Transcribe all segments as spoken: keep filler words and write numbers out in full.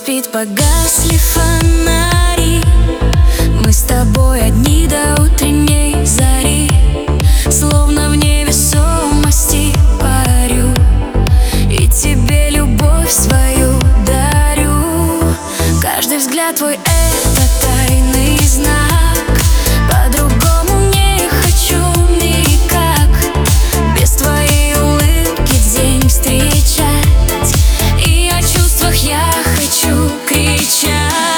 спит, погасли фонари. Мы с тобой одни до утренней зари. Словно в невесомости парю, и тебе любовь свою дарю. Каждый взгляд твой — это тайный знак. По-другому не хочу никак. Без твоей улыбки день встречать, и о чувствах я хочу кричать.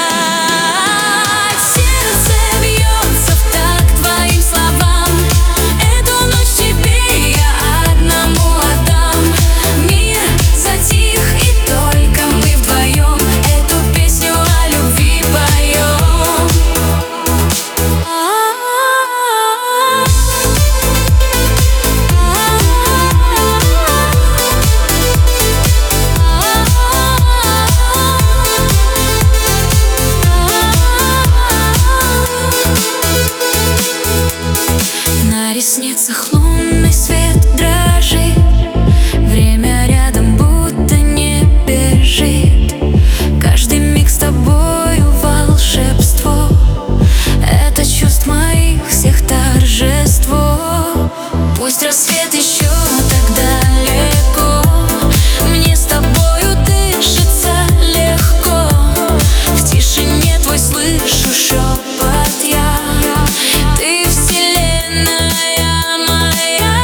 Сердце бьется в такт твоим словам. Эту ночь тебе я одному отдам. Мир затих, и только мы вдвоем эту песню о любви поем. На ресницах лунный свет дрожит. Время рядом будто не бежит. Каждый миг с тобою волшебство. Это чувств моих всех торжество. Пусть рассвет еще так далеко, мне с тобою дышится легко. В тишине твой слышу шепот я. Ты вселенная моя.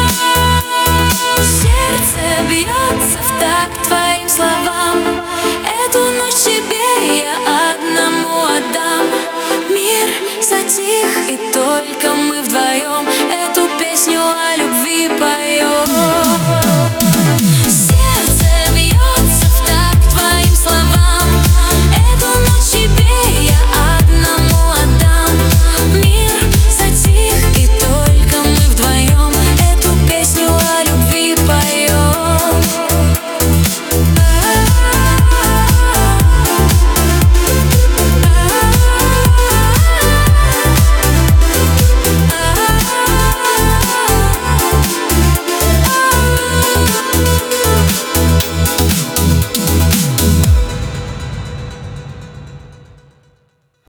Сердце бьется в такт твоим словам. Эту ночь тебе я одному отдам. Мир затих, и только мы вдвоем